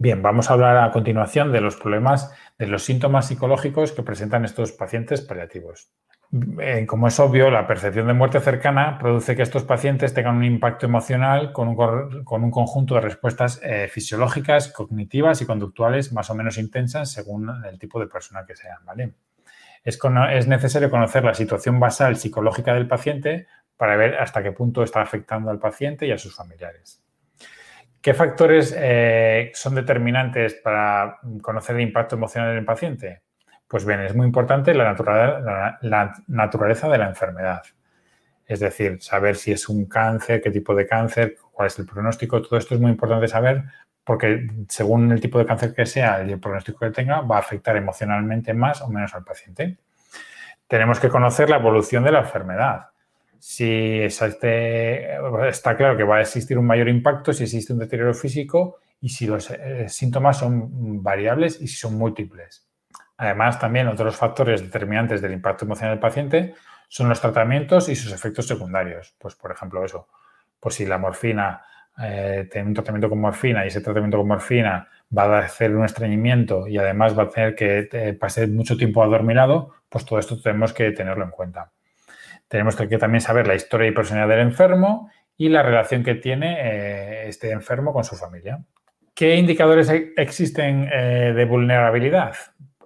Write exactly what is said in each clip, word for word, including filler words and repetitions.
Bien, vamos a hablar a continuación de los problemas, de los síntomas psicológicos que presentan estos pacientes paliativos. Eh, como es obvio, la percepción de muerte cercana produce que estos pacientes tengan un impacto emocional con un, con un conjunto de respuestas eh, fisiológicas, cognitivas y conductuales más o menos intensas según el tipo de persona que sean, ¿vale? Es, es necesario conocer la situación basal psicológica del paciente para ver hasta qué punto está afectando al paciente y a sus familiares. ¿Qué factores eh, son determinantes para conocer el impacto emocional en el paciente? Pues bien, es muy importante la, natura, la, la naturaleza de la enfermedad. Es decir, saber si es un cáncer, qué tipo de cáncer, cuál es el pronóstico. Todo esto es muy importante saber porque según el tipo de cáncer que sea y el pronóstico que tenga, va a afectar emocionalmente más o menos al paciente. Tenemos que conocer la evolución de la enfermedad. Si existe, está claro que va a existir un mayor impacto si existe un deterioro físico y si los eh, síntomas son variables y si son múltiples. Además, también otros factores determinantes del impacto emocional del paciente son los tratamientos y sus efectos secundarios. Pues, por ejemplo, eso, pues si la morfina, eh, tiene un tratamiento con morfina y ese tratamiento con morfina va a hacer un estreñimiento y además va a hacer que eh, pase mucho tiempo adormilado, pues todo esto tenemos que tenerlo en cuenta. Tenemos que también saber la historia y personalidad del enfermo y la relación que tiene eh, este enfermo con su familia. ¿Qué indicadores existen eh, de vulnerabilidad?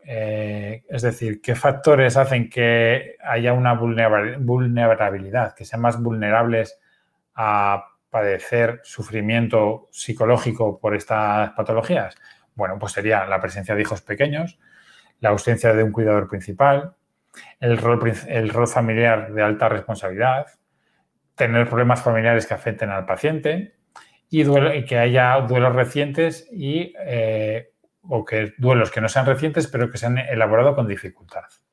Eh, es decir, ¿qué factores hacen que haya una vulnerabilidad, que sean más vulnerables a padecer sufrimiento psicológico por estas patologías? Bueno, pues sería la presencia de hijos pequeños, la ausencia de un cuidador principal, el rol, el rol familiar de alta responsabilidad, tener problemas familiares que afecten al paciente y, duelo, y que haya duelos recientes y, eh, o que duelos que no sean recientes pero que se han elaborado con dificultad.